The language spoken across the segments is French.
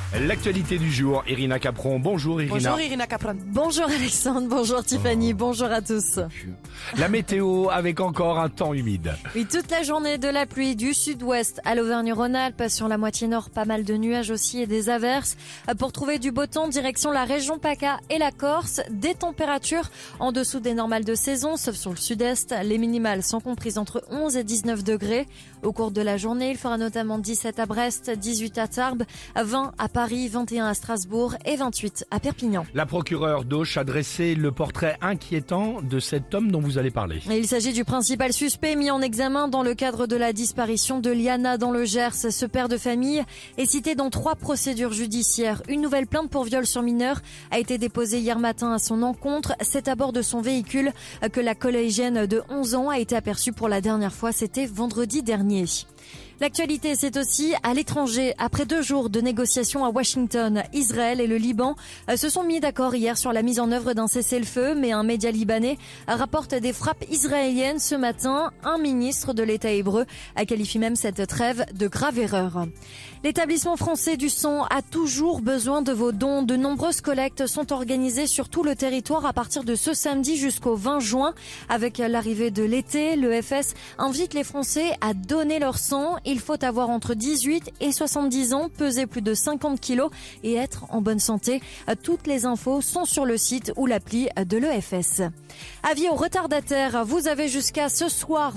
L'actualité du jour, Irina Capron. Bonjour Irina. Bonjour Irina Capron. Bonjour Alexandre, bonjour Tiffany, bonjour à tous. La météo avec encore un temps humide. Oui, toute la journée de la pluie du sud-ouest à l'Auvergne-Rhône-Alpes, sur la moitié nord, pas mal de nuages aussi et des averses. Pour trouver du beau temps, direction la région PACA et la Corse, des températures en dessous des normales de saison, sauf sur le sud-est. Les minimales sont comprises entre 11 et 19 degrés. Au cours de la journée, il fera notamment 17 à Brest, 18 à Tarbes, 20 à Paris, 21 à Strasbourg et 28 à Perpignan. La procureure d'Auch a dressé le portrait inquiétant de cet homme dont vous allez parler. Il s'agit du principal suspect mis en examen dans le cadre de la disparition de Liana dans le Gers. Ce père de famille est cité dans 3 procédures judiciaires. Une nouvelle plainte pour viol sur mineur a été déposée hier matin à son encontre. C'est à bord de son véhicule que la collégienne de 11 ans a été aperçue pour la dernière fois. C'était vendredi dernier. L'actualité, c'est aussi à l'étranger. Après 2 jours de négociations à Washington, Israël et le Liban se sont mis d'accord hier sur la mise en œuvre d'un cessez-le-feu, mais un média libanais rapporte des frappes israéliennes ce matin. Un ministre de l'État hébreu a qualifié même cette trêve de grave erreur. L'établissement français du sang a toujours besoin de vos dons. De nombreuses collectes sont organisées sur tout le territoire à partir de ce samedi jusqu'au 20 juin. Avec l'arrivée de l'été, l'EFS invite les Français à donner leur sang. Il faut avoir entre 18 et 70 ans, peser plus de 50 kilos et être en bonne santé. Toutes les infos sont sur le site ou l'appli de l'EFS. Avis aux retardataires, vous avez jusqu'à ce soir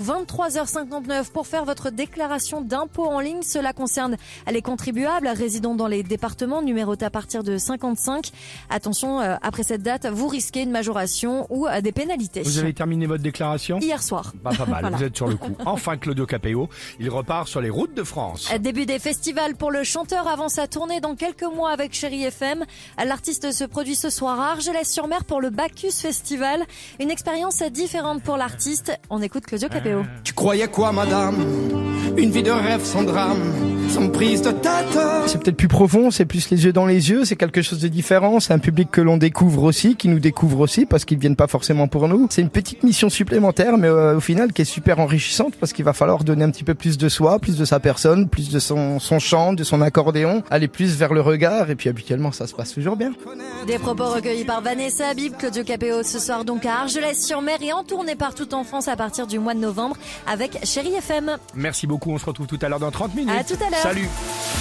23h59 pour faire votre déclaration d'impôt en ligne. Cela concerne les contribuables résidant dans les départements numérotés à partir de 55. Attention, après cette date, vous risquez une majoration ou des pénalités. Vous avez terminé votre déclaration ? Hier soir. Pas mal, Voilà. Vous êtes sur le coup. Enfin, Claudio Capéo, il repart sur les routes de France. Début des festivals pour le chanteur avant sa tournée dans quelques mois avec Chérie FM. L'artiste se produit ce soir à Argelès-sur-Mer pour le Bacchus Festival. Une expérience différente pour l'artiste. On écoute Claudio Capéo. Tu croyais quoi, madame? Une vie de rêve sans drame, sans prise de tête. C'est peut-être plus profond, c'est plus les yeux dans les yeux, c'est quelque chose de différent, c'est un public que l'on découvre aussi, qui nous découvre aussi parce qu'ils viennent pas forcément pour nous. C'est une petite mission supplémentaire mais au final qui est super enrichissante parce qu'il va falloir donner un petit peu plus de soi, plus de sa personne, plus de son chant, de son accordéon, aller plus vers le regard et puis habituellement ça se passe toujours bien. Des propos recueillis par Vanessa Habib, Claudio Capéo ce soir donc à Argelès-sur-Mer et en tournée partout en France à partir du mois de novembre avec Chérie FM. Merci beaucoup, on se retrouve tout à l'heure dans 30 minutes. À tout à l'heure. Salut.